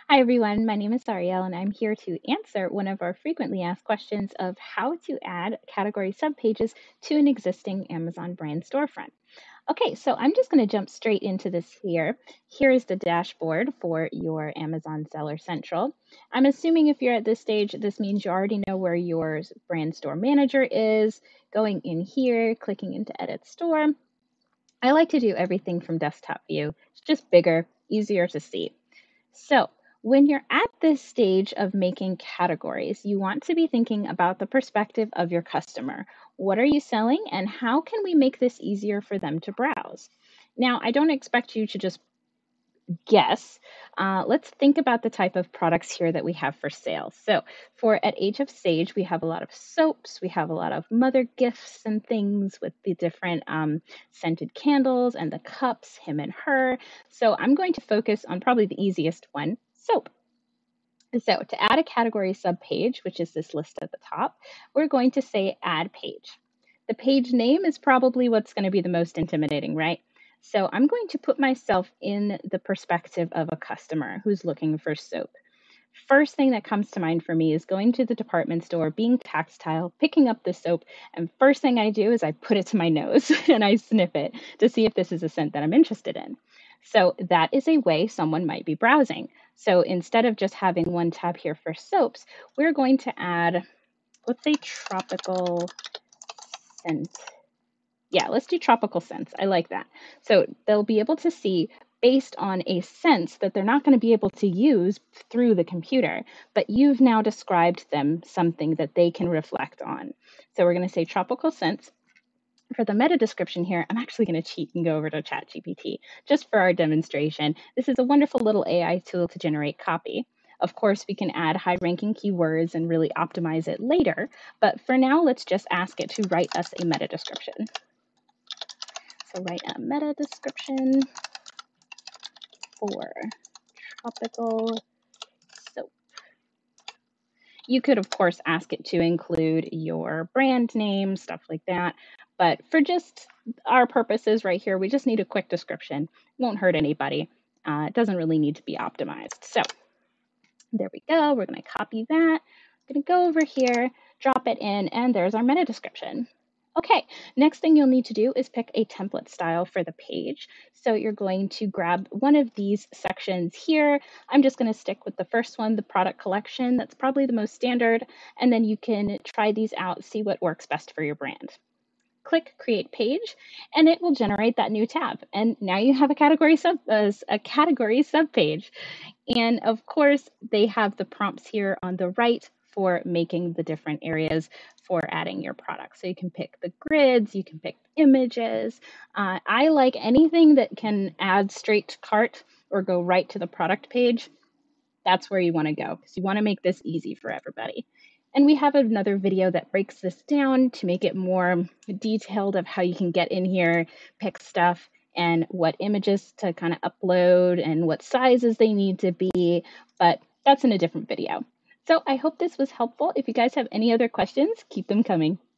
Hi, everyone. My name is Sariel, and I'm here to answer one of our frequently asked questions of how to add category subpages to an existing Amazon brand storefront. Okay, so I'm just going to jump straight into this here. Here is the dashboard for your Amazon Seller Central. I'm assuming if you're at this stage, this means you already know where your brand store manager is. Going in here, clicking into Edit Store. I like to do everything from desktop view. It's just bigger, easier to see. So, when you're at this stage of making categories, you want to be thinking about the perspective of your customer. What are you selling, and how can we make this easier for them to browse? Now, I don't expect you to just guess. Let's think about the type of products here that we have for sale. So, for at Age of Sage, we have a lot of soaps, we have a lot of mother gifts and things with the different scented candles and the cups, him and her. So, I'm going to focus on probably the easiest one, soap. So, to add a category subpage, which is this list at the top, we're going to say add page. The page name is probably what's going to be the most intimidating, right? So, I'm going to put myself in the perspective of a customer who's looking for soap. First thing that comes to mind for me is going to the department store, being tactile, picking up the soap, and first thing I do is I put it to my nose and I sniff it to see if this is a scent that I'm interested in. So that is a way someone might be browsing. So instead of just having one tab here for soaps, we're going to add, let's say tropical scent. Yeah, let's do tropical scents. I like that. So they'll be able to see based on a sense that they're not going to be able to use through the computer, but you've now described them something that they can reflect on. So we're going to say tropical scents. For the meta description here, I'm actually going to cheat and go over to ChatGPT just for our demonstration. This is a wonderful little AI tool to generate copy. Of course, we can add high ranking keywords and really optimize it later, but for now, let's just ask it to write us a meta description. So write a meta description for tropical soap. You could, of course, ask it to include your brand name, stuff like that. But for just our purposes right here, we just need a quick description. It won't hurt anybody. It doesn't really need to be optimized. So there we go. We're going to copy that. I'm going to go over here, drop it in, and there's our meta description. Okay, next thing you'll need to do is pick a template style for the page. So you're going to grab one of these sections here. I'm just going to stick with the first one, the product collection. That's probably the most standard. And then you can try these out, see what works best for your brand. Click create page and it will generate that new tab. And now you have a category subpage. And of course, they have the prompts here on the right for making the different areas for adding your product. So you can pick the grids, you can pick images. I like anything that can add straight to cart or go right to the product page. That's where you want to go because you want to make this easy for everybody. And we have another video that breaks this down to make it more detailed of how you can get in here, pick stuff, and what images to kind of upload and what sizes they need to be. But that's in a different video. So I hope this was helpful. If you guys have any other questions, keep them coming.